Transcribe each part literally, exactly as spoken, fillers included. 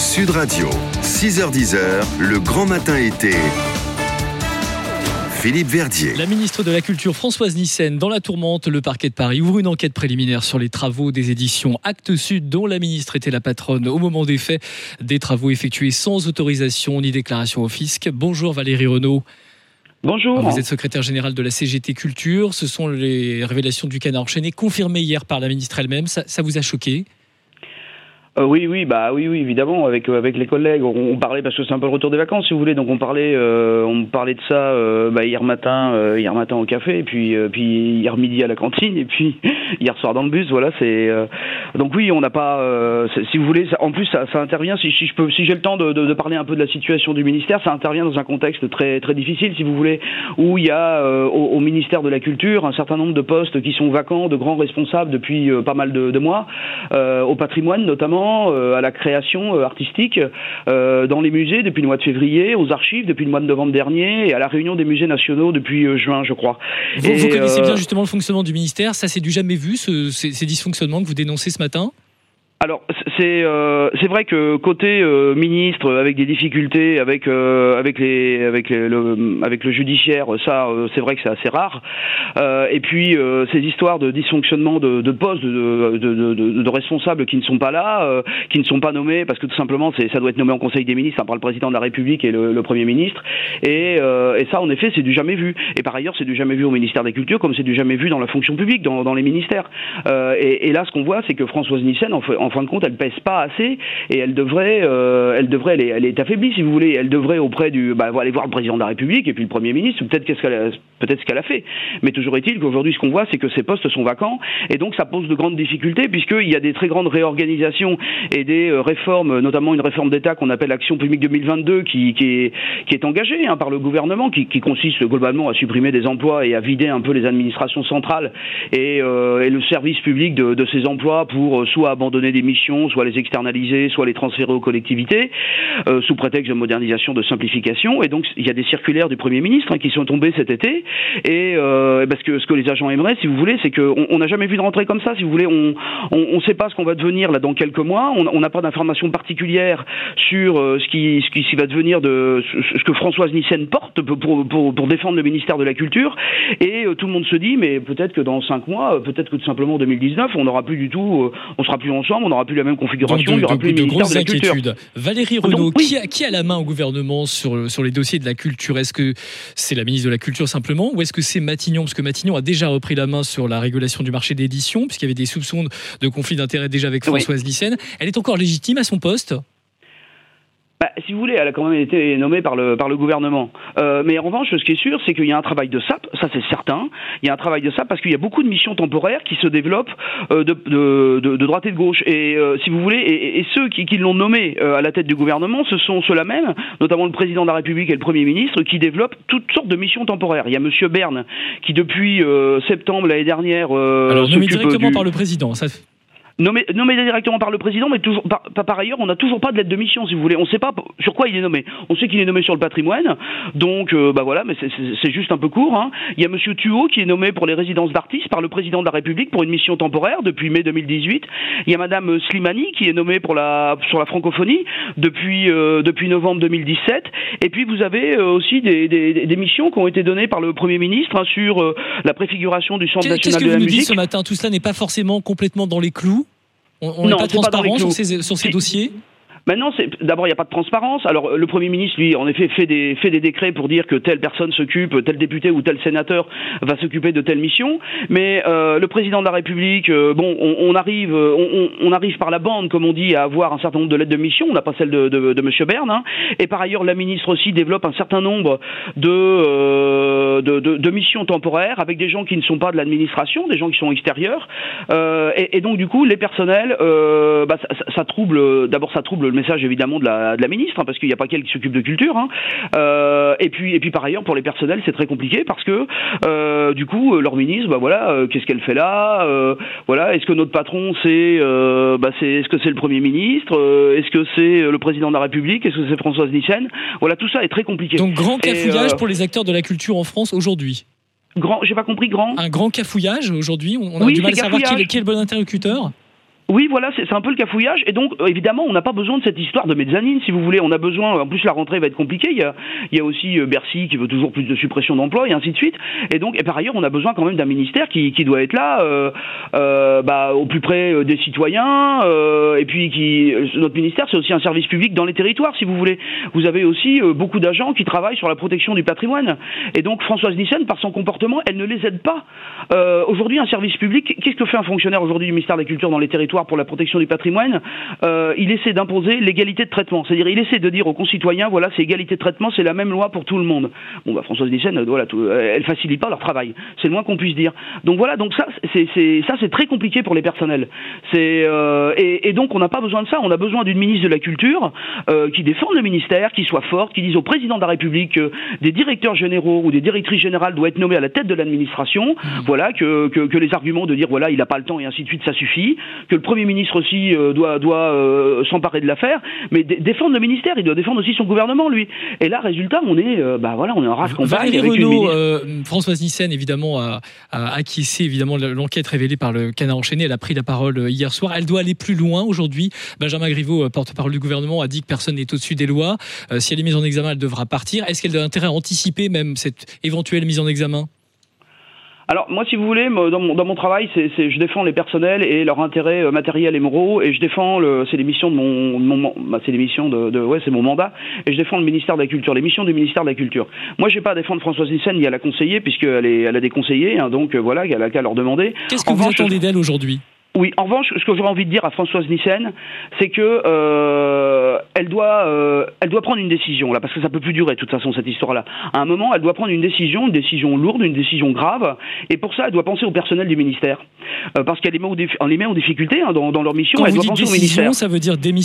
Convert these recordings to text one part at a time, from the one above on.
Sud Radio, six heures dix, le grand matin été. Philippe Verdier. La ministre de la Culture, Françoise Nyssen, dans la tourmente, le parquet de Paris ouvre une enquête préliminaire sur les travaux des éditions Actes Sud, dont la ministre était la patronne au moment des faits. Des travaux effectués sans autorisation ni déclaration au fisc. Bonjour Valérie Renaud. Bonjour. Vous êtes secrétaire générale de la C G T Culture. Ce sont les révélations du Canard enchaîné, confirmées hier par la ministre elle-même. Ça, ça vous a choqué ? Euh, oui, oui, bah oui, oui, évidemment, avec euh, avec les collègues, on, on parlait parce que c'est un peu le retour des vacances, si vous voulez, donc on parlait, euh, on parlait de ça euh, bah, hier matin, euh, hier matin au café, et puis euh, puis hier midi à la cantine, et puis hier soir dans le bus, voilà, c'est euh, donc oui, on n'a pas, euh, si vous voulez, ça, en plus ça, ça intervient, si, si je peux, si j'ai le temps de, de, de parler un peu de la situation du ministère, ça intervient dans un contexte très très difficile, si vous voulez, où il y a euh, au, au ministère de la Culture un certain nombre de postes qui sont vacants, de grands responsables depuis euh, pas mal de, de mois, euh, au patrimoine notamment. À la création artistique, euh, dans les musées depuis le mois de février, aux archives depuis le mois de novembre dernier, et à la réunion des musées nationaux depuis euh, juin, je crois. Vous, et, vous connaissez euh, bien justement le fonctionnement du ministère, ça c'est du jamais vu, ce, ces, ces dysfonctionnements que vous dénoncez ce matin ? Alors c'est euh, c'est vrai que côté euh, ministre avec des difficultés avec euh, avec les avec les, le avec le judiciaire, ça euh, c'est vrai que c'est assez rare. Euh, et puis euh, ces histoires de dysfonctionnement de, de postes de, de, de, de, de responsables qui ne sont pas là, euh, qui ne sont pas nommés parce que tout simplement c'est ça doit être nommé en Conseil des ministres hein, par le président de la République et le, le Premier ministre. Et, euh, et ça en effet c'est du jamais vu. Et par ailleurs c'est du jamais vu au ministère de la Culture comme c'est du jamais vu dans la fonction publique, dans, dans les ministères. Euh, et, et là ce qu'on voit c'est que Françoise Nyssen en fait en fin de compte, elle pèse pas assez et elle devrait, euh, elle devrait, elle est, elle est affaiblie si vous voulez. Elle devrait auprès du, bah, aller voir le président de la République et puis le Premier ministre. Peut-être qu'est-ce qu'elle, a, peut-être ce qu'elle a fait. Mais toujours est-il qu'aujourd'hui, ce qu'on voit, c'est que ces postes sont vacants et donc ça pose de grandes difficultés puisqu'il y a des très grandes réorganisations et des euh, réformes, notamment une réforme d'État qu'on appelle Action publique deux mille vingt-deux, qui, qui est, qui est engagée hein, par le gouvernement, qui, qui consiste globalement à supprimer des emplois et à vider un peu les administrations centrales et, euh, et le service public de, de ces emplois pour euh, soit abandonner des missions, soit les externaliser, soit les transférer aux collectivités, euh, sous prétexte de modernisation, de simplification. Et donc, il y a des circulaires du Premier ministre hein, qui sont tombées cet été. Et euh, parce que ce que les agents aimeraient, si vous voulez, c'est qu'on on n'a jamais vu de rentrée comme ça. Si vous voulez, on on ne sait pas ce qu'on va devenir là dans quelques mois. On n'a pas d'informations particulières sur euh, ce qui ce qui, ce qui va devenir de ce que Françoise Nyssen porte pour pour pour défendre le ministère de la Culture. Et euh, tout le monde se dit, mais peut-être que dans cinq mois, peut-être que tout simplement en deux mille dix-neuf, on n'aura plus du tout, euh, on sera plus ensemble, on n'aura plus la même configuration, donc de, il y aura de, plus de, de grosses de la culture. inquiétudes. Valérie Renaud, donc, oui. qui, a, qui a la main au gouvernement sur, sur les dossiers de la culture ? Est-ce que c'est la ministre de la Culture simplement, ou est-ce que c'est Matignon ? Parce que Matignon a déjà repris la main sur la régulation du marché d'édition, puisqu'il y avait des soupçons de conflit d'intérêts déjà avec Françoise oui. Nyssen. Elle est encore légitime à son poste ? Bah, si vous voulez, elle a quand même été nommée par le par le gouvernement. Euh, mais en revanche, ce qui est sûr, c'est qu'il y a un travail de sape, ça c'est certain. Il y a un travail de sape parce qu'il y a beaucoup de missions temporaires qui se développent euh, de, de, de, de droite et de gauche. Et euh, si vous voulez, et, et ceux qui, qui l'ont nommé euh, à la tête du gouvernement, ce sont ceux-là même, notamment le président de la République et le Premier ministre, qui développent toutes sortes de missions temporaires. Il y a Monsieur Berne qui depuis euh, septembre l'année dernière euh, alors nommé directement du... par le président. Ça... Nommé, nommé directement par le président, mais toujours par, par ailleurs, on n'a toujours pas de lettre de mission, si vous voulez. On ne sait pas sur quoi il est nommé. On sait qu'il est nommé sur le patrimoine, donc euh, bah voilà, mais c'est, c'est, c'est juste un peu court. Hein. Il y a Monsieur Thuot qui est nommé pour les résidences d'artistes par le président de la République pour une mission temporaire depuis mai deux mille dix-huit. Il y a Madame Slimani qui est nommée pour la sur la francophonie depuis euh, depuis novembre deux mille dix-sept. Et puis vous avez euh, aussi des, des, des missions qui ont été données par le Premier ministre hein, sur euh, la préfiguration du Centre Qu'est-ce national que de la vous nous musique. dites ce matin ? Tout cela n'est pas forcément complètement dans les clous. On n'est pas transparent sur ces, sur ces dossiers ? Maintenant, c'est, d'abord, il n'y a pas de transparence. Alors, le Premier ministre, lui, en effet, fait des, fait des décrets pour dire que telle personne s'occupe, tel député ou tel sénateur va s'occuper de telle mission. Mais euh, le président de la République, euh, bon, on, on arrive, on, on arrive par la bande, comme on dit, à avoir un certain nombre de lettres de mission. On n'a pas celle de, de, de Monsieur Berne. Hein. Et par ailleurs, la ministre aussi développe un certain nombre de, euh, de, de, de missions temporaires avec des gens qui ne sont pas de l'administration, des gens qui sont extérieurs. Euh, et, et donc, du coup, les personnels, euh, bah, ça, ça, ça trouble. D'abord, ça trouble le message évidemment de la, de la ministre, hein, parce qu'il n'y a pas qu'elle qui s'occupe de culture. Hein. Euh, et puis, et puis par ailleurs pour les personnels, c'est très compliqué parce que euh, du coup leur ministre, bah voilà, euh, qu'est-ce qu'elle fait là euh, Voilà, est-ce que notre patron c'est, euh, bah c'est, est-ce que c'est le Premier ministre euh, Est-ce que c'est le président de la République Est-ce que c'est Françoise Nyssen Voilà, tout ça est très compliqué. Donc grand cafouillage et, euh, pour les acteurs de la culture en France aujourd'hui. Grand, j'ai pas compris grand. Un grand cafouillage aujourd'hui. On a oui, du mal à savoir qui est, cafouillage. qui est le bon interlocuteur. Oui, voilà, c'est un peu le cafouillage. Et donc, euh, évidemment, on n'a pas besoin de cette histoire de mezzanine, si vous voulez. On a besoin, en plus, la rentrée va être compliquée. Il y a, il y a aussi euh, Bercy qui veut toujours plus de suppression d'emplois et ainsi de suite. Et donc, et par ailleurs, on a besoin quand même d'un ministère qui, qui doit être là, euh, euh, bah, au plus près des citoyens. Euh, et puis, qui, notre ministère, c'est aussi un service public dans les territoires, si vous voulez. Vous avez aussi euh, beaucoup d'agents qui travaillent sur la protection du patrimoine. Et donc, Françoise Nyssen, par son comportement, elle ne les aide pas. Euh, aujourd'hui, un service public, qu'est-ce que fait un fonctionnaire aujourd'hui du ministère de la Culture dans les territoires pour la protection du patrimoine? euh, Il essaie d'imposer l'égalité de traitement. C'est-à-dire, il essaie de dire aux concitoyens, voilà, c'est égalité de traitement, c'est la même loi pour tout le monde. Bon, bah, Françoise Nyssen, voilà, tout, elle facilite pas leur travail. C'est le moins qu'on puisse dire. Donc voilà, donc ça, c'est, c'est, ça, c'est très compliqué pour les personnels. C'est, euh, et, et donc, on n'a pas besoin de ça. On a besoin d'une ministre de la Culture euh, qui défende le ministère, qui soit forte, qui dise au président de la République que des directeurs généraux ou des directrices générales doivent être nommés à la tête de l'administration. Mmh. Voilà, que, que, que les arguments de dire, voilà, il n'a pas le temps et ainsi de suite, ça suffit. Que le Premier ministre aussi euh, doit, doit euh, s'emparer de l'affaire, mais d- défendre le ministère, il doit défendre aussi son gouvernement, lui. Et là, résultat, on est, euh, bah voilà, on est en rase campagne. Valérie Renaud, euh, Françoise Nyssen, évidemment, a, a acquiescé évidemment l'enquête révélée par le Canard enchaîné. Elle a pris la parole hier soir. Elle doit aller plus loin aujourd'hui. Benjamin Griveaux, porte-parole du gouvernement, a dit que personne n'est au-dessus des lois. Euh, si elle est mise en examen, elle devra partir. Est-ce qu'elle a intérêt à anticiper même cette éventuelle mise en examen ? Alors moi, si vous voulez, dans mon, dans mon travail, c'est, c'est, je défends les personnels et leurs intérêts matériels et moraux, et je défends le, c'est l'émission de mon, de mon bah, c'est l'émission de, de, ouais, c'est mon mandat, et je défends le ministère de la Culture, les missions du ministère de la Culture. Moi, j'ai pas à défendre Françoise Nyssen ni à la conseiller, puisqu'elle est, elle a des conseillers, hein, donc euh, voilà, elle a qu'à leur demander. Qu'est-ce que en vous revanche, attendez d'elle aujourd'hui ? Oui, en revanche, ce que j'aurais envie de dire à Françoise Nyssen, c'est que euh, elle doit, euh, elle doit prendre une décision là, parce que ça peut plus durer de toute façon cette histoire-là. À un moment, elle doit prendre une décision, une décision lourde, une décision grave, et pour ça, elle doit penser au personnel du ministère, euh, parce qu'elle les met, défi- les met en difficulté hein, dans, dans leur mission. Quand elle vous doit dites penser décision, au ministère. Ça veut dire démission ?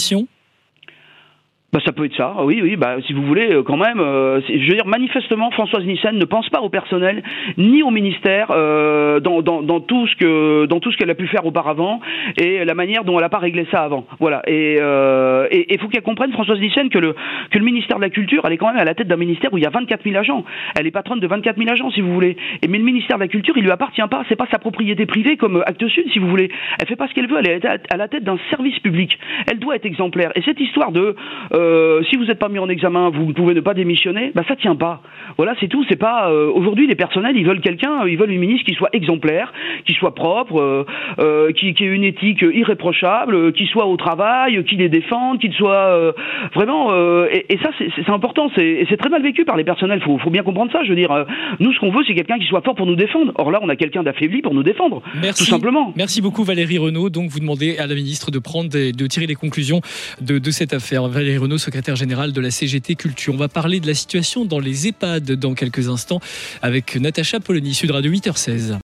Bah ça peut être ça, oui, oui, bah si vous voulez, euh, quand même, euh, je veux dire, manifestement, Françoise Nyssen ne pense pas au personnel, ni au ministère, euh, dans, dans, dans tout ce que, dans tout ce qu'elle a pu faire auparavant, et la manière dont elle n'a pas réglé ça avant. Voilà, et il euh, et, et faut qu'elle comprenne, Françoise Nyssen, que le, que le ministère de la Culture, elle est quand même à la tête d'un ministère où il y a vingt-quatre mille agents. Elle est patronne de vingt-quatre mille agents, si vous voulez. Et, mais le ministère de la Culture, il lui appartient pas, c'est pas sa propriété privée comme Actes Sud, si vous voulez. Elle fait pas ce qu'elle veut, elle est à la tête d'un service public. Elle doit être exemplaire. Et cette histoire de, euh, si vous êtes pas mis en examen, vous pouvez ne pas démissionner, bah ça tient pas. Voilà, c'est tout. C'est pas euh, aujourd'hui les personnels, ils veulent quelqu'un, ils veulent une ministre qui soit exemplaire, qui soit propre, euh, euh, qui, qui ait une éthique irréprochable, euh, qui soit au travail, qui les défende, qui soit euh, vraiment. Euh, et, et ça, c'est, c'est important. C'est, et c'est très mal vécu par les personnels. Faut, faut bien comprendre ça. Je veux dire, euh, nous, ce qu'on veut, c'est quelqu'un qui soit fort pour nous défendre. Or là, on a quelqu'un d'affaibli pour nous défendre. Merci. Tout simplement. Merci beaucoup, Valérie Renaud. Donc, vous demandez à la ministre de prendre, des, de tirer les conclusions de, de cette affaire. Valérie Renaud, secrétaire générale de la C G T Culture. On va parler de la situation dans les EHPAD dans quelques instants avec Natacha Polony, Sud Radio huit heures seize.